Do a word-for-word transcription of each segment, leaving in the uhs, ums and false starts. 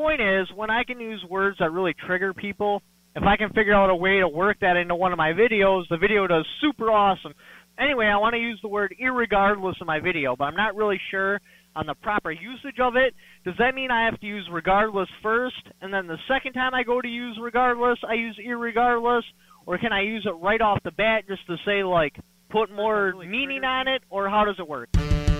point is, when I can use words that really trigger people, if I can figure out a way to work that into one of my videos, the video does super awesome. Anyway, I want to use the word irregardless in my video, but I'm not really sure on the proper usage of it. Does that mean I have to use regardless first, and then the second time I go to use regardless, I use irregardless? Or can I use it right off the bat just to say, like, put more meaning on it, or how does it work?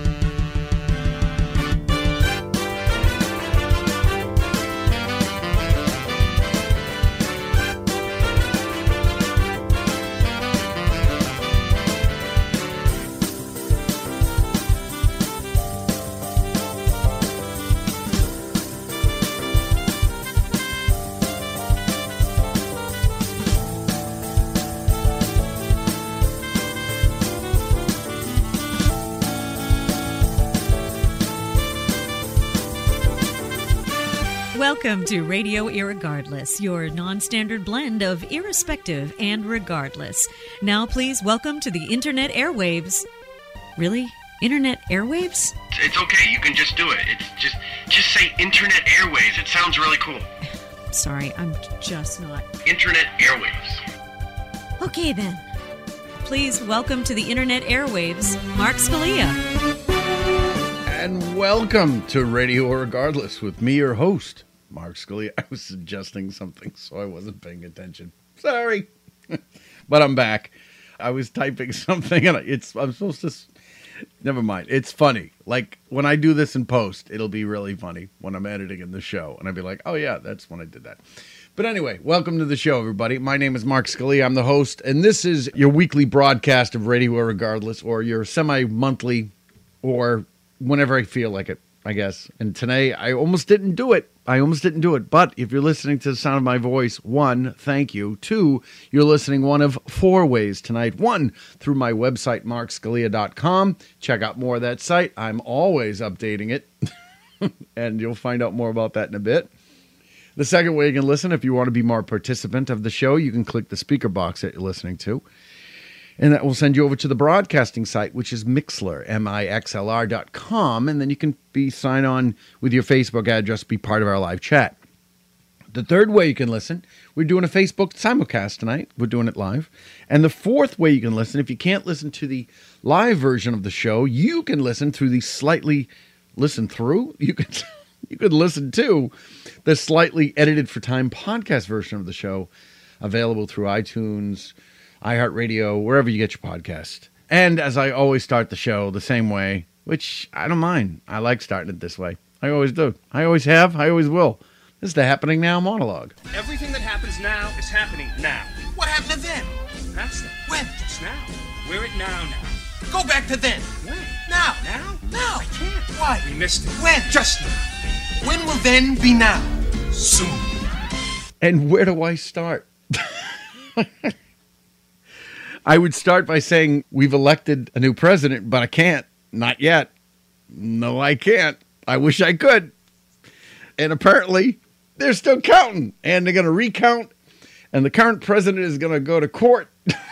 Welcome to Radio Irregardless, your non-standard blend of irrespective and regardless. Now please welcome to the Internet airwaves. Really? Internet airwaves? It's okay, you can just do it. It's just just say Internet airwaves. It sounds really cool. Sorry, I'm just not. Internet airwaves. Okay then. Please welcome to the Internet airwaves, Mark Scalia. And welcome to Radio Irregardless with me, your host, Mark Scalia. I was suggesting something, so I wasn't paying attention. Sorry. But I'm back. I was typing something, and it's I'm supposed to... Never mind. It's funny. Like, when I do this in post, it'll be really funny when I'm editing in the show. And I'll be like, oh, yeah, that's when I did that. But anyway, welcome to the show, everybody. My name is Mark Scalia. I'm the host, and this is your weekly broadcast of Radio Irregardless, or your semi-monthly, or whenever I feel like it, I guess. And today, I almost didn't do it. I almost didn't do it. But if you're listening to the sound of my voice, one, thank you. Two, you're listening one of four ways tonight. One, through my website, mark scalia dot com. Check out more of that site. I'm always updating it. And you'll find out more about that in a bit. The second way you can listen, if you want to be more participant of the show, you can click the speaker box that you're listening to. And that will send you over to the broadcasting site, which is Mixlr, M I X L R dot com. And then you can be sign on with your Facebook address, be part of our live chat. The third way you can listen, we're doing a Facebook simulcast tonight. We're doing it live. And the fourth way you can listen, if you can't listen to the live version of the show, you can listen through the slightly, listen through? You can, you can listen to the slightly edited for time podcast version of the show, available through iTunes, iHeartRadio, wherever you get your podcast. And as I always start the show the same way, which I don't mind. I like starting it this way. I always do. I always have. I always will. This is the Happening Now monologue. Everything that happens now is happening now. What happened to then? That's it. When? Just now. We're at now now. Go back to then. When? Now. Now? Now. I can't. Why? We missed it. When? Just now. When will then be now? Soon. And where do I start? I would start by saying we've elected a new president, but I can't. Not yet. No, I can't. I wish I could. And apparently, they're still counting. And they're going to recount. And the current president is going to go to court.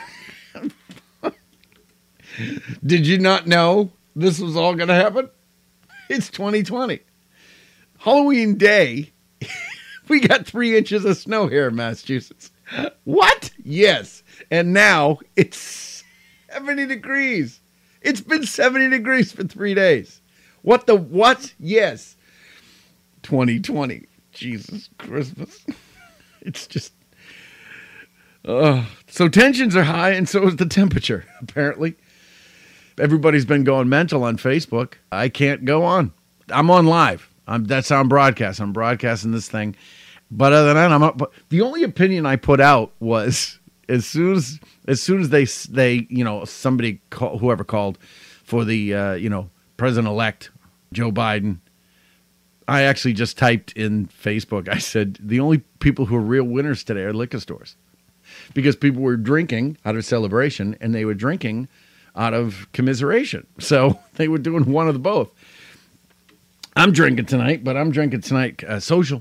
Did you not know this was all going to happen? It's twenty twenty. Halloween Day, we got three inches of snow here in Massachusetts. What? Yes. And now it's seventy degrees. It's been seventy degrees for three days. What the what? Yes. twenty twenty. Jesus Christmas. It's just... Uh, so tensions are high, and so is the temperature, apparently. Everybody's been going mental on Facebook. I can't go on. I'm on live. I'm, that's how I'm broadcasting. I'm broadcasting this thing. But other than that, I'm up. But the only opinion I put out was as soon as as soon as they they you know somebody call, whoever called for the uh, you know president-elect Joe Biden, I actually just typed in Facebook. I said the only people who are real winners today are liquor stores, because people were drinking out of celebration and they were drinking out of commiseration. So they were doing one of the both. I'm drinking tonight, but I'm drinking tonight uh, social.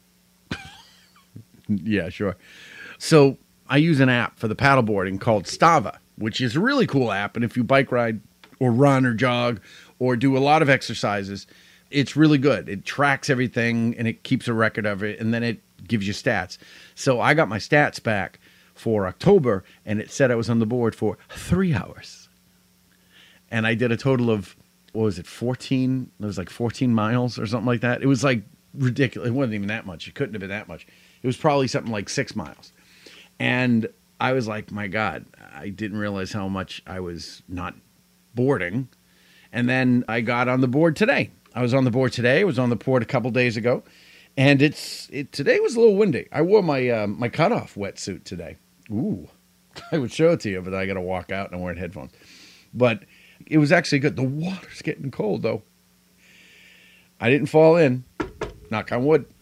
Yeah, sure. So I use an app for the paddleboarding called Strava, which is a really cool app. And if you bike ride or run or jog or do a lot of exercises, it's really good. It tracks everything and it keeps a record of it, and then it gives you stats. So I got my stats back for October, and it said I was on the board for three hours. And I did a total of, what was it, fourteen? It was like fourteen miles or something like that. It was like ridiculous. It wasn't even that much. It couldn't have been that much. It was probably something like six miles. And I was like, my God, I didn't realize how much I was not boarding. And then I got on the board today. I was on the board today. I was on the board a couple days ago. And it's it today was a little windy. I wore my uh, my cutoff wetsuit today. Ooh, I would show it to you, but I got to walk out and I'm wearing headphones. But it was actually good. The water's getting cold, though. I didn't fall in. Knock on wood.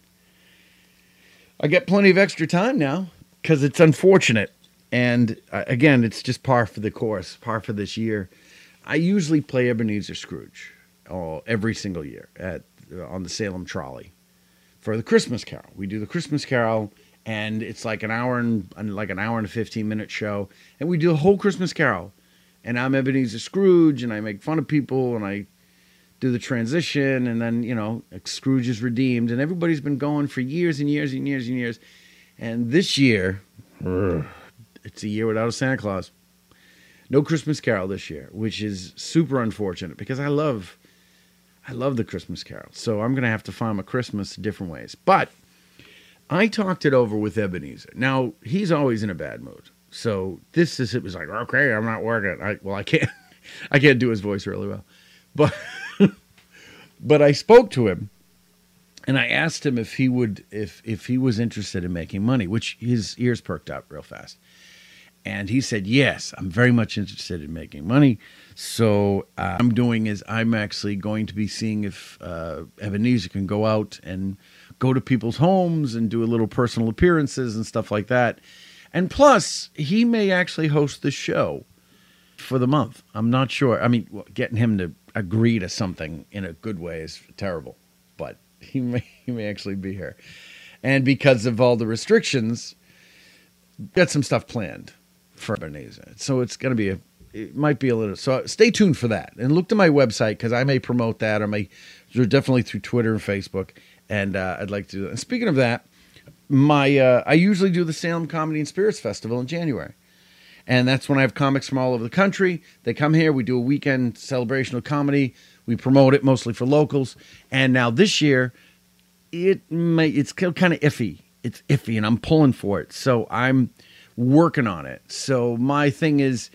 I get plenty of extra time now because it's unfortunate. And uh, again, it's just par for the course, par for this year. I usually play Ebenezer Scrooge oh, every single year at uh, on the Salem Trolley for the Christmas Carol. We do the Christmas Carol, and it's like an hour and like an hour and a fifteen minute show, and we do the whole Christmas Carol. And I'm Ebenezer Scrooge, and I make fun of people, and I do the transition, and then you know Scrooge is redeemed, and everybody's been going for years and years and years and years. And this year, it's a year without a Santa Claus. No Christmas Carol this year, which is super unfortunate because I love, I love the Christmas Carol. So I'm going to have to find my Christmas different ways. But I talked it over with Ebenezer. Now, he's always in a bad mood. So this is, it was like, okay, I'm not working. I, well, I can't, I can't do his voice really well. But, but I spoke to him and I asked him if he would, if, if he was interested in making money, which his ears perked up real fast. And he said, yes, I'm very much interested in making money. So uh, what I'm doing is I'm actually going to be seeing if uh, Ebenezer can go out and go to people's homes and do a little personal appearances and stuff like that. And plus, he may actually host the show for the month. I'm not sure. I mean, getting him to agree to something in a good way is terrible. But he may, he may actually be here. And because of all the restrictions, got some stuff planned for Ebenezer. So it's going to be a, it might be a little, so stay tuned for that. And look to my website because I may promote that or may, definitely through Twitter and Facebook. And uh, I'd like to do that. And speaking of that, my uh, I usually do the Salem Comedy and Spirits Festival in January. And that's when I have comics from all over the country. They come here. We do a weekend celebration of comedy. We promote it mostly for locals. And now this year, it may, it's kind of iffy. It's iffy, and I'm pulling for it. So I'm working on it. So my thing is,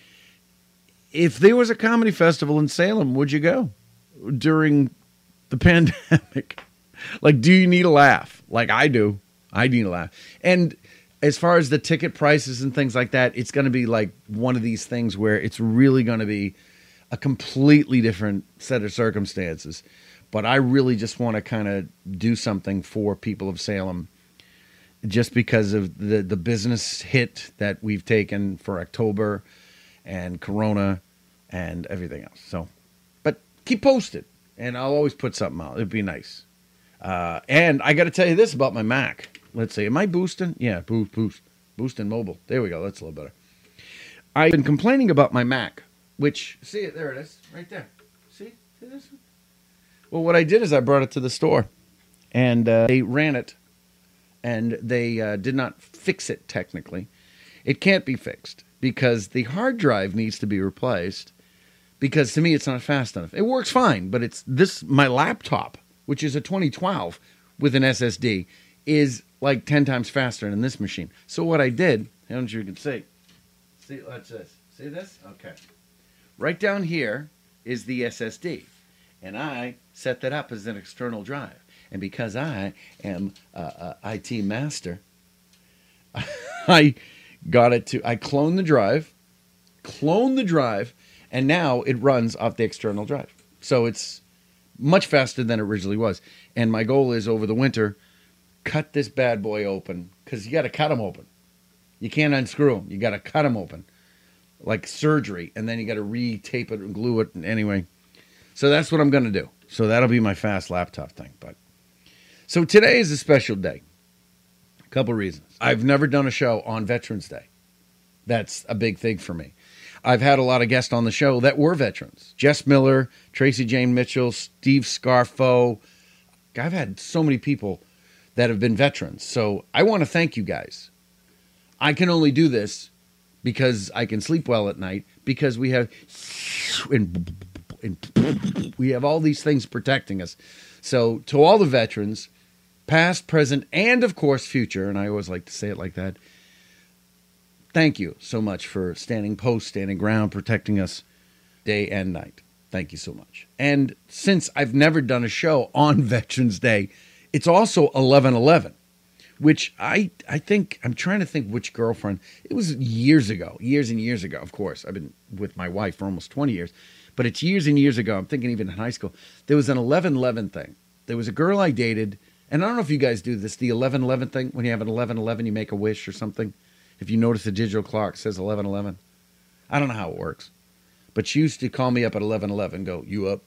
if there was a comedy festival in Salem, would you go during the pandemic? Like, do you need a laugh? Like I do. I need a laugh. And as far as the ticket prices and things like that, it's going to be like one of these things where it's really going to be a completely different set of circumstances. But I really just want to kind of do something for people of Salem just because of the, the business hit that we've taken for October and Corona and everything else. So, but keep posted, and I'll always put something out. It'd be nice. Uh, and I got to tell you this about my Mac. Let's see. Am I boosting? Yeah, boost, boost, boosting mobile. There we go. That's a little better. I've been complaining about my Mac, which, see it, there it is, right there. See? See this one? Well, what I did is I brought it to the store, and uh, they ran it, and they uh, did not fix it technically. It can't be fixed because the hard drive needs to be replaced because to me it's not fast enough. It works fine, but it's this, my laptop, which is a twenty twelve with an S S D, is like ten times faster than this machine. So what I did, I don't know if you can see. See, watch this. See this? Okay. Right down here is the S S D. And I set that up as an external drive. And because I am a, a I T master, I got it to, I cloned the drive, cloned the drive, and now it runs off the external drive. So it's much faster than it originally was. And my goal is over the winter, cut this bad boy open, because you got to cut them open. You can't unscrew them. You got to cut them open, like surgery, and then you got to re-tape it and glue it. And anyway, so that's what I'm going to do. So that'll be my fast laptop thing. But so today is a special day. A couple reasons. I've never done a show on Veterans Day. That's a big thing for me. I've had a lot of guests on the show that were veterans. Jess Miller, Tracy Jane Mitchell, Steve Scarfo. I've had so many people that have been veterans. So I want to thank you guys. I can only do this because I can sleep well at night, because we have and, and we have all these things protecting us. So to all the veterans, past, present, and of course future, and I always like to say it like that, thank you so much for standing post, standing ground, protecting us day and night. Thank you so much. And since I've never done a show on Veterans Day, it's also eleven eleven. Which I I think, I'm trying to think which girlfriend. It was years ago, years and years ago, of course. I've been with my wife for almost twenty years. But it's years and years ago. I'm thinking even in high school. There was an eleven eleven thing. There was a girl I dated. And I don't know if you guys do this, the eleven eleven thing. When you have an eleven eleven, you make a wish or something. If you notice the digital clock says eleven eleven. I don't know how it works. But she used to call me up at eleven eleven, go, you up?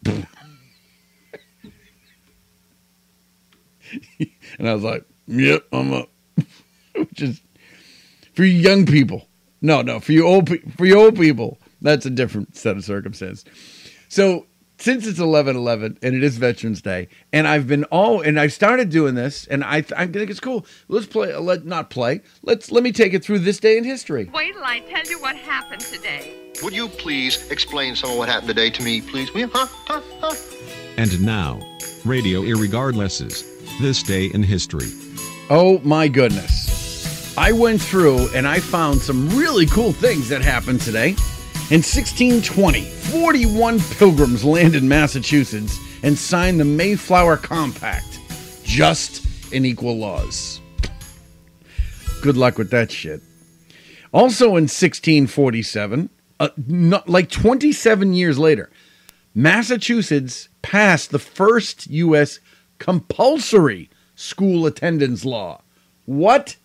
And I was like, yep, I'm up. Which is for you young people. No, no, for you old pe- for you old people, that's a different set of circumstances. So since it's eleven eleven and it is Veterans Day, and I've been all and I started doing this, and I, th- I think it's cool. Let's play. Let not play. Let's let me take it through this day in history. Wait till I tell you what happened today. Would you please explain some of what happened today to me, please? Will you? Huh? Huh? Huh? And now, Radio Irregardless's This Day in History. Oh my goodness. I went through and I found some really cool things that happened today. In sixteen twenty, forty-one pilgrims landed in Massachusetts and signed the Mayflower Compact. Just and equal laws. Good luck with that shit. Also in sixteen forty-seven, uh, not, like twenty-seven years later, Massachusetts passed the first U S compulsory school attendance law. What?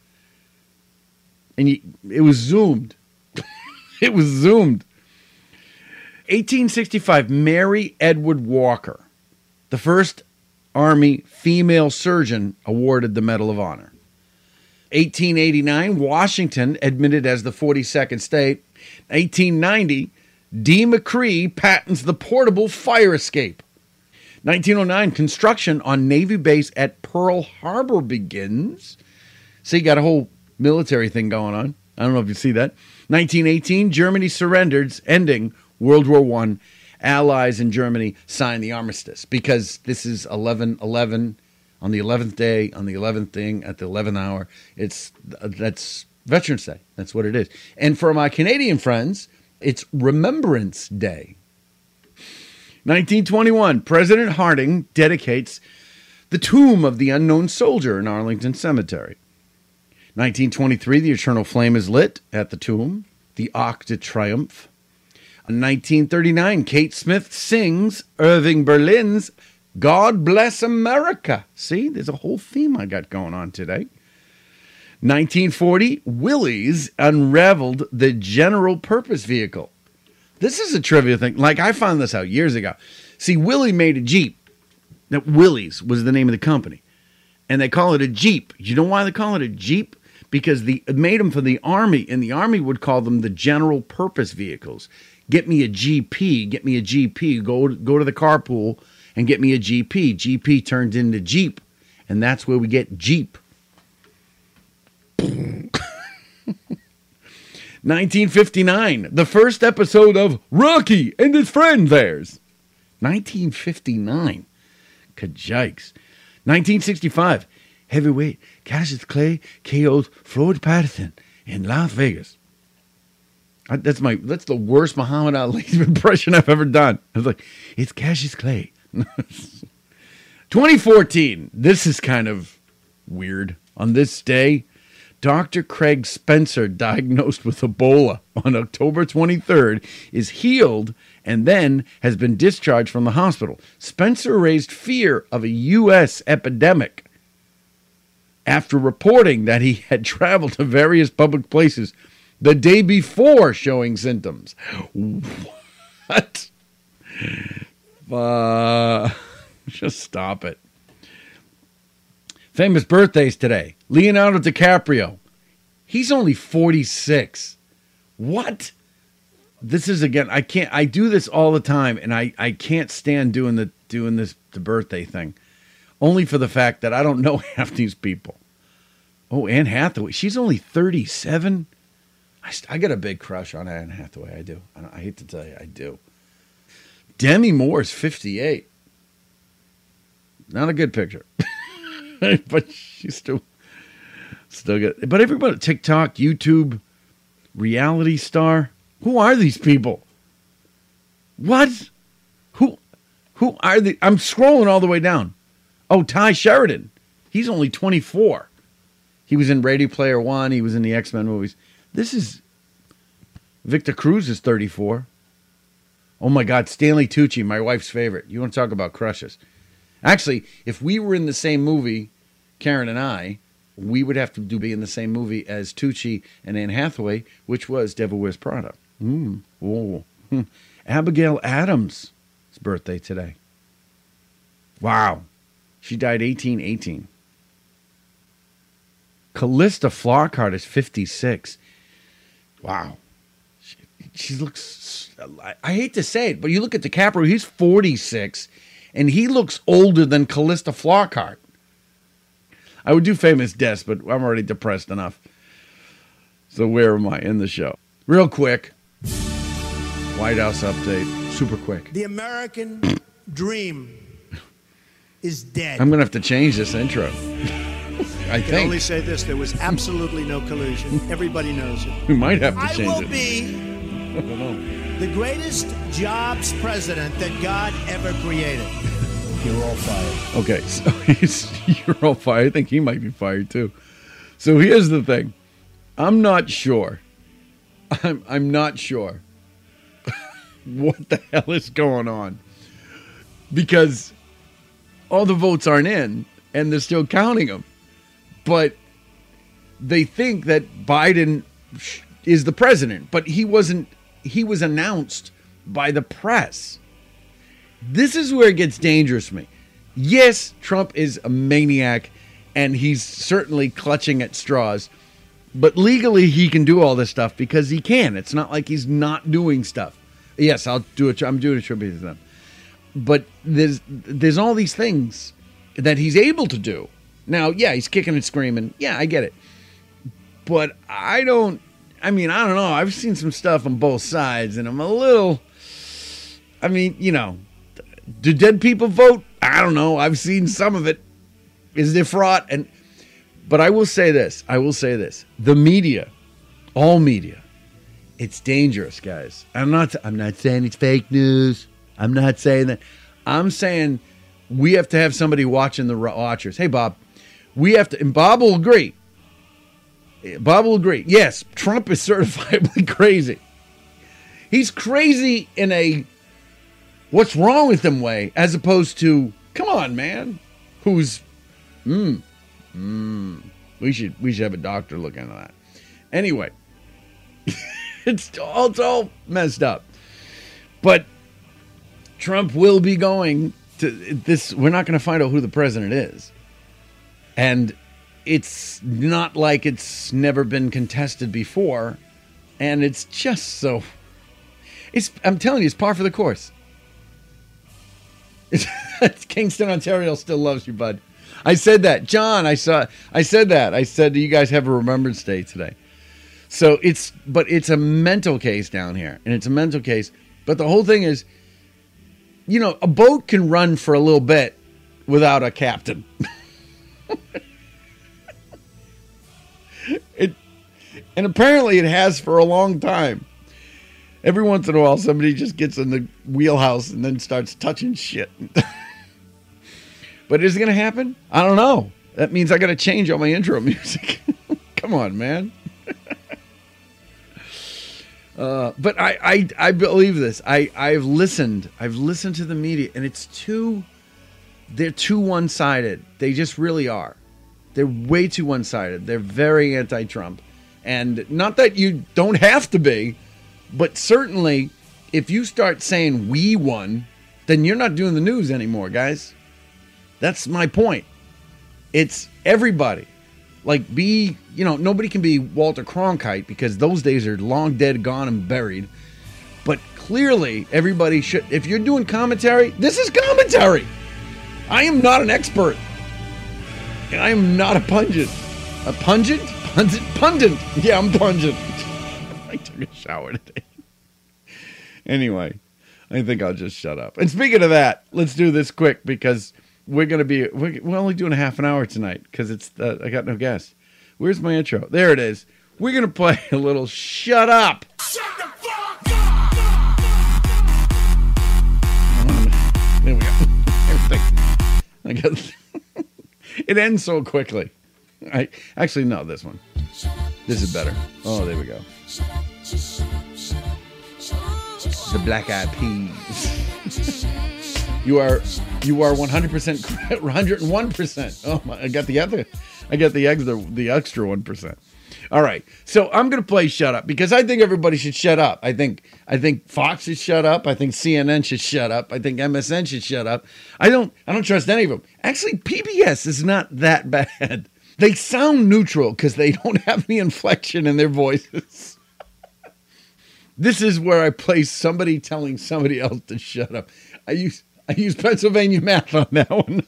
And you, it was zoomed. It was zoomed. eighteen sixty-five, Mary Edward Walker, the first Army female surgeon, awarded the Medal of Honor. eighteen eighty-nine, Washington admitted as the forty-second state. eighteen ninety, D. McCree patents the portable fire escape. nineteen oh nine, construction on Navy base at Pearl Harbor begins. See, got a whole military thing going on. I don't know if you see that. nineteen eighteen, Germany surrendered, ending World War One. Allies in Germany signed the armistice because this is eleven eleven on the eleventh day, on the eleventh thing, at the eleventh hour. It's that's Veterans Day. That's what it is. And for my Canadian friends, it's Remembrance Day. nineteen twenty-one, President Harding dedicates the tomb of the unknown soldier in Arlington Cemetery. nineteen twenty-three, the eternal flame is lit at the tomb, the Arc de Triomphe. nineteen thirty-nine, Kate Smith sings Irving Berlin's God Bless America. See, there's a whole theme I got going on today. nineteen forty, Willys unraveled the general purpose vehicle. This is a trivia thing. Like, I found this out years ago. See, Willie made a Jeep. That Willys was the name of the company. And they call it a Jeep. You know why they call it a Jeep? Because the it made them for the Army, and the Army would call them the general purpose vehicles. Get me a G P, get me a G P, go, go to the carpool and get me a G P. G P turned into Jeep, and that's where we get Jeep. nineteen fifty-nine, the first episode of Rocky and His Friend Theirs. nineteen fifty-nine. Kajikes. nineteen sixty-five, heavyweight Cassius Clay K O'd Floyd Patterson in Las Vegas. I, that's my that's the worst Muhammad Ali impression I've ever done. I was like, it's Cassius Clay. twenty fourteen, this is kind of weird. On this day, Doctor Craig Spencer, diagnosed with Ebola on October twenty-third, is healed and then has been discharged from the hospital. Spencer raised fear of a U S epidemic after reporting that he had traveled to various public places the day before showing symptoms. What? Uh, just stop it. Famous birthdays today. Leonardo DiCaprio. He's only forty-six. What? this is again, I can't, I do this all the time, and I, I can't stand doing the doing this the birthday thing, only for the fact that I don't know half these people. Oh, Anne Hathaway, she's only thirty-seven. I, I got a big crush on Anne Hathaway. I do. I, I hate to tell you, I do. Demi Moore's fifty-eight. Not a good picture, but she's still still good. But everybody, TikTok, YouTube, reality star. Who are these people? What? Who who are the I'm scrolling all the way down. Oh, Ty Sheridan. He's only twenty-four. He was in Ready Player One. He was in the X-Men movies. This is Victor Cruz is thirty-four. Oh my God, Stanley Tucci, my wife's favorite. You want to talk about crushes? Actually, if we were in the same movie, Karen and I, we would have to do be in the same movie as Tucci and Anne Hathaway, which was Devil Wears Prada. Mm. Oh. Abigail Adams' birthday today. Wow. She died eighteen eighteen. Callista Flockhart is fifty-six. Wow. She, she looks, I, I hate to say it, but you look at DiCaprio, he's forty-six, and he looks older than Callista Flockhart. I would do Famous Deaths, but I'm already depressed enough. So where am I in the show? Real quick. White House update. Super quick. The American dream is dead. I'm going to have to change this intro. I I think. can only say this. There was absolutely no collusion. Everybody knows it. We might have to I change will it. be I don't know. the greatest jobs president that God ever created. You're all fired. Okay, so he's, you're all fired. I think he might be fired too. So here's the thing. I'm not sure. I'm I'm not sure what the hell is going on. Because all the votes aren't in, and they're still counting them. But they think that Biden is the president, but he wasn't. He was announced by the press. This is where it gets dangerous to me. Yes, Trump is a maniac, and he's certainly clutching at straws. But legally, he can do all this stuff because he can. It's not like he's not doing stuff. Yes, I'll do it. I'm doing a tribute to them. But there's there's all these things that he's able to do. Now, yeah, he's kicking and screaming. Yeah, I get it. But I don't, I mean, I don't know. I've seen some stuff on both sides, and I'm a little, I mean, you know, do dead people vote? I don't know. I've seen some of it. Is there fraud? And, but I will say this. I will say this. The media, all media, it's dangerous, guys. I'm not, I'm not saying it's fake news. I'm not saying that. I'm saying we have to have somebody watching the watchers. Hey, Bob. We have to, and Bob will agree. Bob will agree. Yes, Trump is certifiably crazy. He's crazy in a what's wrong with him way, as opposed to, come on, man, who's, mm, mm, we should, we should have a doctor look into that. Anyway, it's all, it's all messed up. But Trump will be going to this. We're not going to find out who the president is. And it's not like it's never been contested before. And it's just so... It's, I'm telling you, it's par for the course. It's, Kingston, Ontario still loves you, bud. I said that. John, I saw. I said that. I said, you guys have a Remembrance Day today. So it's... But it's a mental case down here. And it's a mental case. But the whole thing is, you know, a boat can run for a little bit without a captain. It, and apparently it has for a long time. Every once in a while, somebody just gets in the wheelhouse and then starts touching shit. But is it going to happen? I don't know. That means I got to change all my intro music. Come on, man. uh, but I, I, I believe this. I, I've listened. I've listened to the media, and it's too... They're too one-sided. They just really are. They're way too one-sided. They're very anti-Trump. And not that you don't have to be, but certainly if you start saying we won, then you're not doing the news anymore, guys. That's my point. It's everybody. Like, be, you know, nobody can be Walter Cronkite because those days are long dead, gone, and buried. clearly everybody should, if you're doing commentary, this is commentary. I am not an expert. And I am not a pungent. A pungent? Pungent? Pundit. Yeah, I'm pungent. I took a shower today. Anyway, I think I'll just shut up. And speaking of that, let's do this quick because we're going to be, we're, we're only doing a half an hour tonight because it's, uh, I got no guests. Where's my intro? There it is. We're going to play a little Shut Up. Shut the fuck up! There we go. Everything. I got it ends so quickly. I actually no, this one. This is better. Oh, there we go. The Black Eyed Peas. you are you are one hundred percent correct. one hundred one percent. Oh my! I got the other. I got the extra the extra one percent. All right, so I'm gonna play Shut Up because I think everybody should shut up. I think I think Fox should shut up. I think C N N should shut up. I think M S N should shut up. I don't I don't trust any of them. Actually, P B S is not that bad. They sound neutral because they don't have any inflection in their voices. This is where I place somebody telling somebody else to shut up. I use I use Pennsylvania math on that one.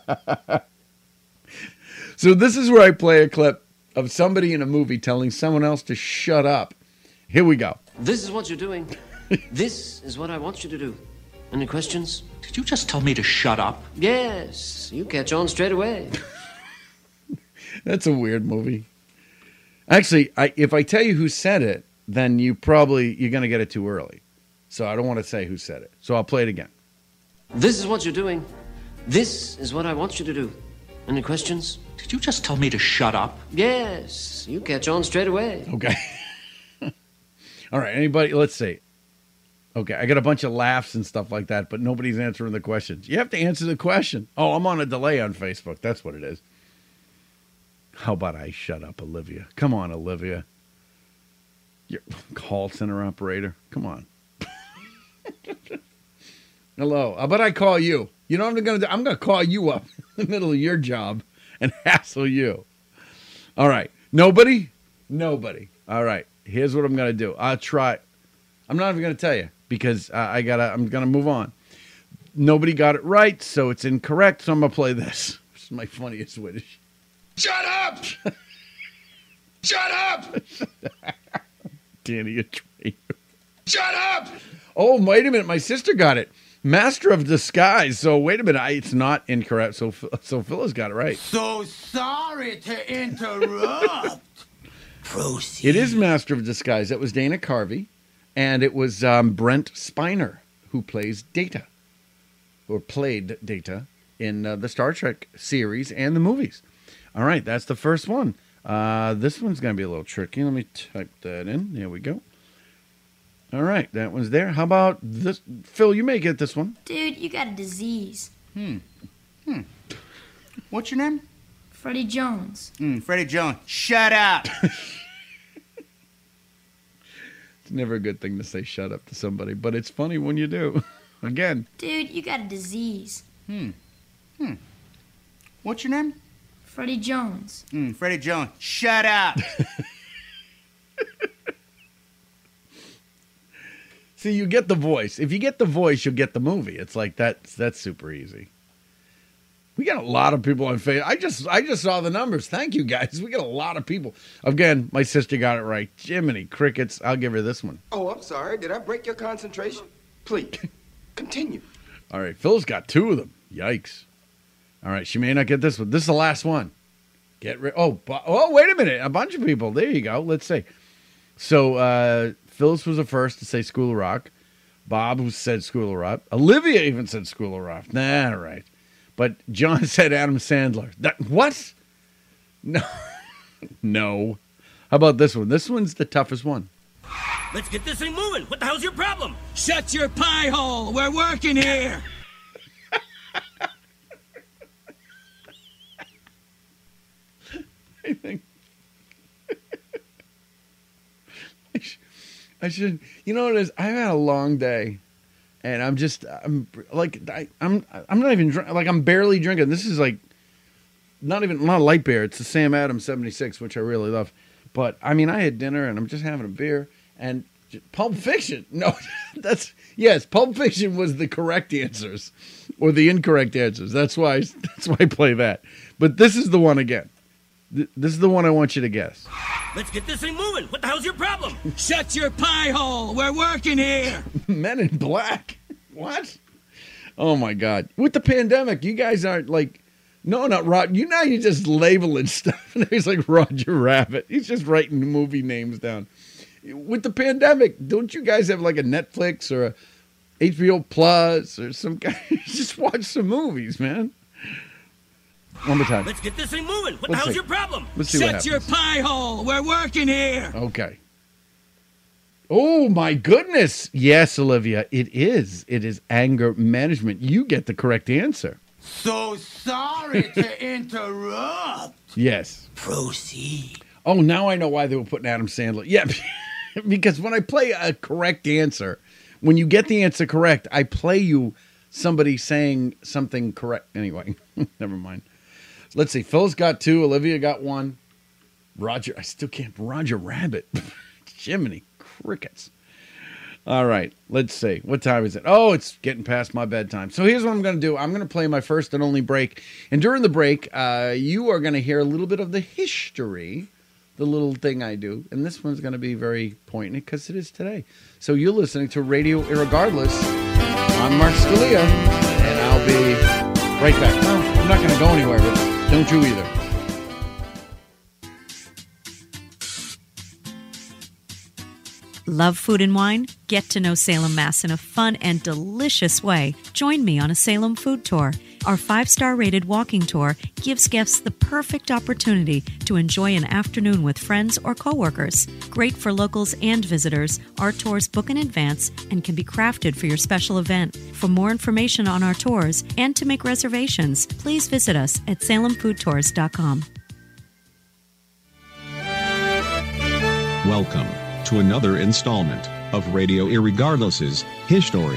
So this is where I play a clip of somebody in a movie telling someone else to shut up. Here we go. This is what you're doing. This is what I want you to do. Any questions? Did you just tell me to shut up? Yes, you catch on straight away. That's a weird movie. Actually, I, if I tell you who said it, then you probably, you're going to get it too early. So I don't want to say who said it. So I'll play it again. This is what you're doing. This is what I want you to do. Any questions? Did you just tell me to shut up? Yes, you catch on straight away. Okay. All right, anybody, let's see. Okay, I got a bunch of laughs and stuff like that, but nobody's answering the questions. You have to answer the question. Oh, I'm on a delay on Facebook. That's what it is. How about I shut up, Olivia? Come on, Olivia. You're a call center operator. Come on. Hello. How about I call you? You know what I'm going to do? I'm going to call you up in the middle of your job and hassle you. All right. Nobody? Nobody. All right. Here's what I'm going to do. I'll try. I'm not even going to tell you because uh, I gotta. I'm going to move on. Nobody got it right, so it's incorrect. So I'm going to play this. This is my funniest Swedish. Shut up! Shut up! Danny, you trainer. Shut up! Oh, wait a minute. My sister got it. Master of Disguise. So wait a minute. I, it's not incorrect. So so Phyllis got it right. So sorry to interrupt. Proceed. It is Master of Disguise. That was Dana Carvey. And it was um, Brent Spiner who plays Data. Or played Data in uh, the Star Trek series and the movies. All right. That's the first one. Uh, this one's going to be a little tricky. Let me type that in. There we go. All right, that one's there. How about this? Phil, you may get this one. Dude, you got a disease. Hmm. Hmm. What's your name? Freddie Jones. Hmm, Freddie Jones. Shut up. It's never a good thing to say shut up to somebody, but it's funny when you do. Again. Dude, you got a disease. Hmm. Hmm. What's your name? Freddie Jones. Hmm, Freddie Jones. Shut up. See, you get the voice. If you get the voice, you'll get the movie. It's like that's that's super easy. We got a lot of people on Facebook. I just I just saw the numbers. Thank you guys. We got a lot of people. Again, my sister got it right. Jiminy Crickets. I'll give her this one. Oh, I'm sorry. Did I break your concentration? Please continue. All right, Phil's got two of them. Yikes. All right, she may not get this one. This is the last one. Get rid. Oh, bu- oh, wait a minute. A bunch of people. There you go. Let's see. So. uh Phyllis was the first to say School of Rock. Bob, who said School of Rock. Olivia even said School of Rock. Nah, right. But John said Adam Sandler. That what? No. No. How about this one? This one's the toughest one. Let's get this thing moving. What the hell's your problem? Shut your pie hole. We're working here. I think. I should, you know what it is? I've had a long day, and I'm just, I'm like, I, I'm, I'm not even drink, like I'm barely drinking. This is like, not even not a light beer. It's the Sam Adams seventy-six, which I really love. But I mean, I had dinner, and I'm just having a beer and Pulp Fiction. No, That's yes. Pulp Fiction was the correct answers, or the incorrect answers. That's why. That's why I play that. But this is the one again. Th- This is the one I want you to guess. Let's get this thing moving. What the hell's your problem? Shut your pie hole. We're working here. Men in Black. What? Oh my God! With the pandemic, you guys aren't like. No, not Rod. You now you're just labeling stuff. There's like Roger Rabbit. He's just writing movie names down. With the pandemic, don't you guys have like a Netflix or a H B O Plus or some kind? Just watch some movies, man. One more time. Let's get this thing moving. What Let's the hell's see. your problem? Let's see what Shut your happens. pie hole. We're working here. Okay. Oh my goodness! Yes, Olivia, it is. It is anger management. You get the correct answer. So sorry to interrupt. Yes. Proceed. Oh, now I know why they were putting Adam Sandler. Yeah, because when I play a correct answer, when you get the answer correct, I play you somebody saying something correct. Anyway, never mind. Let's see. Phil's got two. Olivia got one. Roger, I still can't. Roger Rabbit. Jiminy crickets. All right, let's see. What time is it? Oh, it's getting past my bedtime. So here's what I'm going to do. I'm going to play my first and only break. And during the break, uh, you are going to hear a little bit of the history, the little thing I do. And this one's going to be very poignant because it is today. So you're listening to Radio Irregardless. I'm Mark Scalia, and I'll be right back. No, I'm not going to go anywhere, but don't you either. Love food and wine? Get to know Salem, Mass in a fun and delicious way. Join me on a Salem food tour. Our five-star rated walking tour gives guests the perfect opportunity to enjoy an afternoon with friends or coworkers. Great for locals and visitors, our tours book in advance and can be crafted for your special event. For more information on our tours and to make reservations, please visit us at salem food tours dot com. Welcome to another installment of Radio Irregardless's History.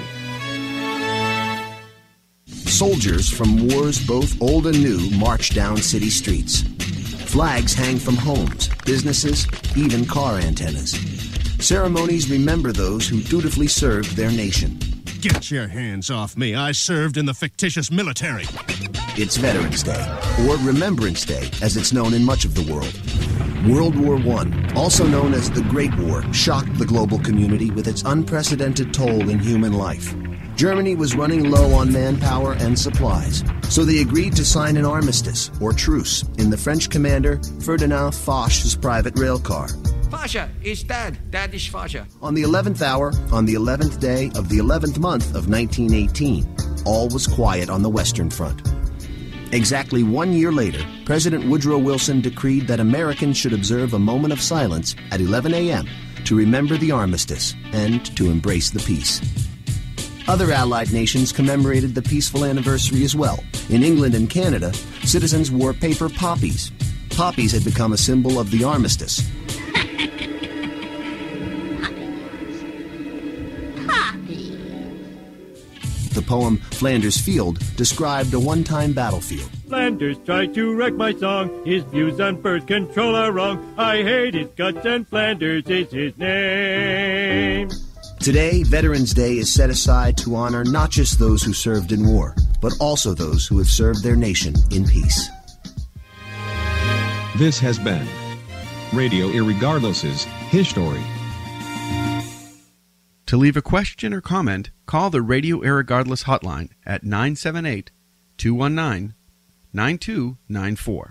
Soldiers from wars both old and new march down city streets. Flags hang from homes, businesses, even car antennas. Ceremonies remember those who dutifully served their nation. Get your hands off me. I served in the fictitious military. It's Veterans Day, or Remembrance Day, as it's known in much of the world. World War One, also known as the Great War, shocked the global community with its unprecedented toll in human life. Germany was running low on manpower and supplies, so they agreed to sign an armistice, or truce, in the French commander Ferdinand Foch's private rail car. Fasha is dead. Dad is Fasha. On the eleventh hour, on the eleventh day of the eleventh month of nineteen eighteen, all was quiet on the Western Front. Exactly one year later, President Woodrow Wilson decreed that Americans should observe a moment of silence at eleven a.m. to remember the armistice and to embrace the peace. Other Allied nations commemorated the peaceful anniversary as well. In England and Canada, citizens wore paper poppies. Poppies had become a symbol of the armistice. The poem Flanders Field described a one-time battlefield. Flanders tried to wreck my song. His views on birth control are wrong. I hate his guts and Flanders is his name. Today, Veterans Day is set aside to honor not just those who served in war, but also those who have served their nation in peace. This has been Radio Irregardless's History. To leave a question or comment, call the Radio Irregardless hotline at nine seven eight, two one nine, nine two nine four.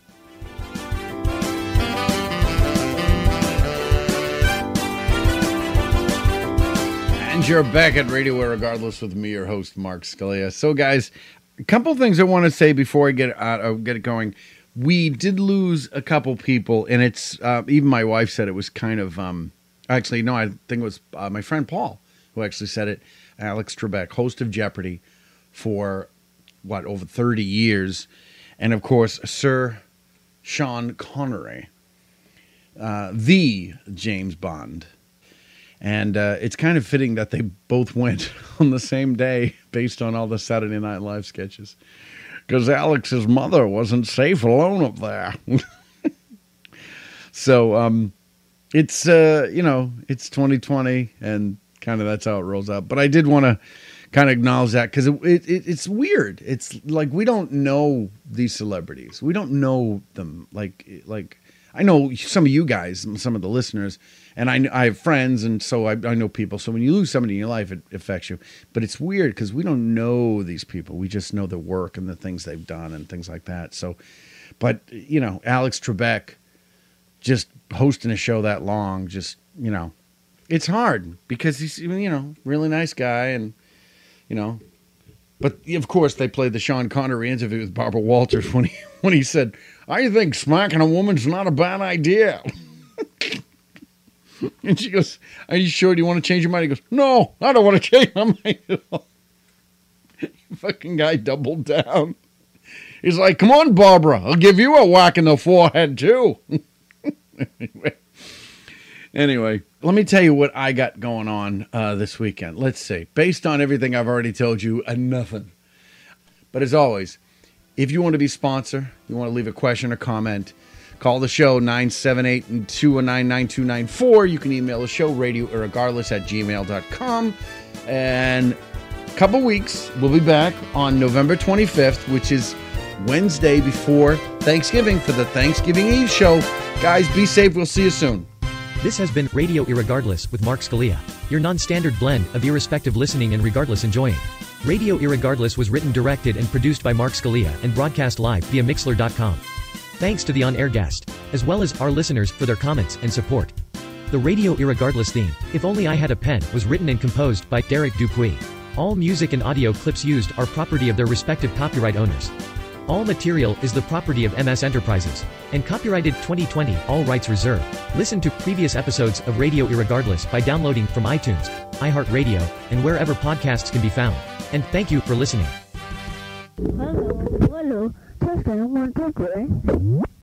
And you're back at Radio Irregardless with me, your host, Mark Scalia. So, guys, a couple things I want to say before I get out, uh, get it going. We did lose a couple people, and it's uh, even my wife said it was kind of. Um, Actually, no, I think it was uh, my friend Paul who actually said it. Alex Trebek, host of Jeopardy for, what, over thirty years. And, of course, Sir Sean Connery, uh, the James Bond. And uh, it's kind of fitting that they both went on the same day based on all the Saturday Night Live sketches. Because Alex's mother wasn't safe alone up there. So, um... It's, uh, you know, it's twenty twenty, and kind of that's how it rolls out. But I did want to kind of acknowledge that because it, it, it, it's weird. It's like we don't know these celebrities. We don't know them. Like, like I know some of you guys, some of the listeners, and I, I have friends, and so I, I know people. So when you lose somebody in your life, it affects you. But it's weird because we don't know these people. We just know their work and the things they've done and things like that. So, but, you know, Alex Trebek just hosting a show that long, just, you know, it's hard because he's, you know, really nice guy and, you know, but of course they played the Sean Connery interview with Barbara Walters when he when he said, "I think smacking a woman's not a bad idea." And she goes, "Are you sure? Do you want to change your mind?" He goes, "No, I don't want to change my mind at all." Fucking guy doubled down. He's like, "Come on, Barbara, I'll give you a whack in the forehead too." anyway, anyway, let me tell you what I got going on uh, this weekend. Let's see. Based on everything I've already told you, uh, nothing. But as always, if you want to be a sponsor, you want to leave a question or comment, call the show, nine seven eight, two one nine, nine two nine four. You can email the show, radio irregardless at gmail dot com. And a couple weeks, we'll be back on November twenty-fifth, which is Wednesday before Thanksgiving for the Thanksgiving Eve show. Guys, be safe. We'll see you soon. This has been Radio Irregardless with Mark Scalia, your non-standard blend of irrespective listening and regardless enjoying. Radio Irregardless was written, directed, and produced by Mark Scalia and broadcast live via Mixlr dot com. Thanks to the on-air guest, as well as our listeners for their comments and support. The Radio Irregardless theme, If Only I Had a Pen, was written and composed by Derek Dupuis. All music and audio clips used are property of their respective copyright owners. All material is the property of M S Enterprises, and copyrighted twenty twenty, all rights reserved. Listen to previous episodes of Radio Irregardless by downloading from iTunes, iHeartRadio, and wherever podcasts can be found. And thank you for listening. Hello, hello, just gonna want to